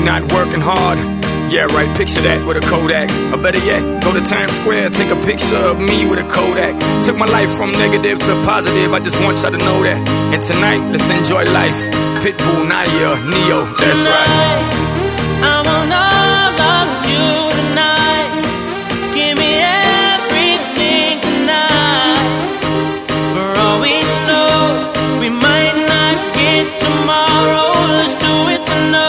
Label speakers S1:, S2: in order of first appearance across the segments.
S1: not working hard. Yeah, right, picture that with a Kodak. Or better yet, go to Times Square, take a picture of me with a Kodak. Took my life from negative to positive, I just want y'all to know that. And tonight, let's enjoy life. Pitbull, Naya, Neo, that's right.
S2: I want all of you tonight. Give me everything tonight. For all we know, we might not get tomorrow. Let's do it tonight.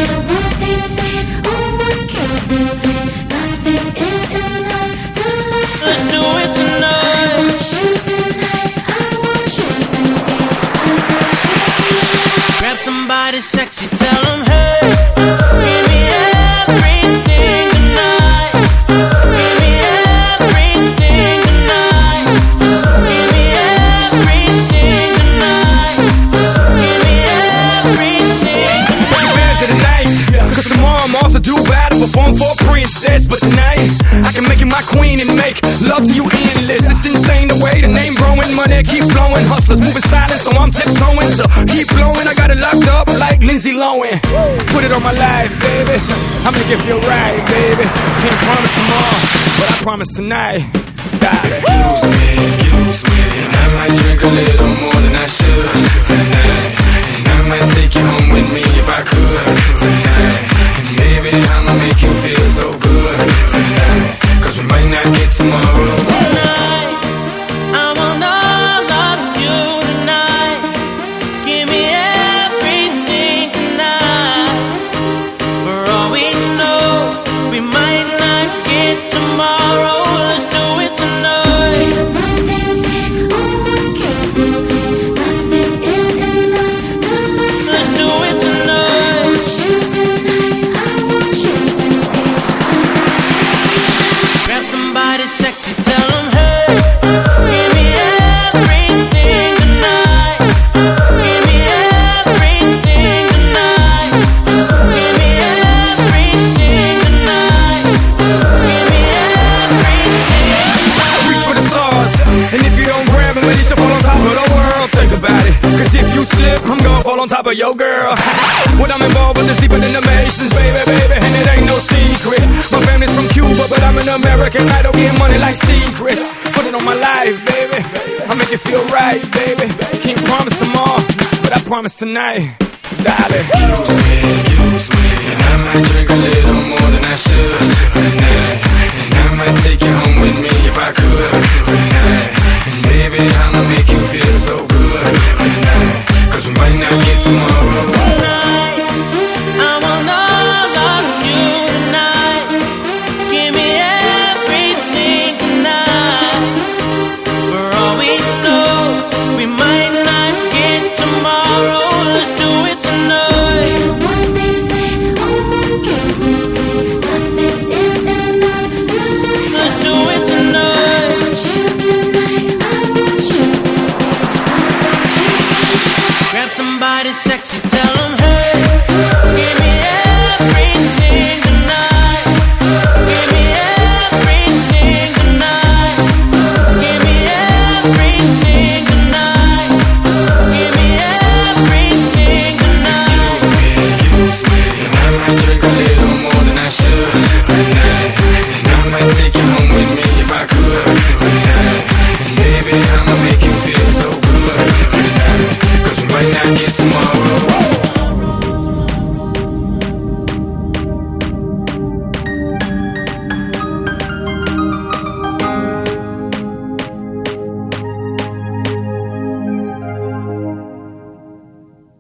S2: Somebody sexy, tell them, hey, give me everything tonight. Give me everything tonight. Give me everything tonight. Give me everything tonight.
S1: Take advantage of the night, cause tomorrow I'm off to Dubai to perform for a princess. But tonight, I can make you my queen and make love to you endless. It's insane the way the name growing, money keep flowing. Hustlers moving silent, so I'm tiptoeing. So keep blowing, I got it locked up like Lindsay Lohan. Put it on my life, baby. I make it feel right, baby. Can't promise tomorrow, but I promise tonight.
S3: Excuse me, and I might drink a little more than I should tonight. And I might take you home with me if I could tonight. And baby, I'ma make you feel so good tonight. Cause we might not get tomorrow.
S2: Tonight, I want all of you tonight. Give me everything tonight. For all we know, we might not get tomorrow. Let's do it tonight. Let's do it tonight. Grab somebody sexy, tell them, hey, give me everything tonight. Give me everything tonight. Give me everything tonight. Give me everything.
S1: Reach for the stars, and if you don't grab it, you should fall on top of the world. Think about it, cause if you slip, I'm gonna fall on top of your girl. What I'm involved with is deeper than the Masons, baby, baby, and it ain't no secret. My family's from Cuba, but I'm an American idol, getting money like secrets. Put it on my life, baby, I make it feel right, baby. Can't promise tomorrow, but I promise tonight, darling.
S3: Excuse me.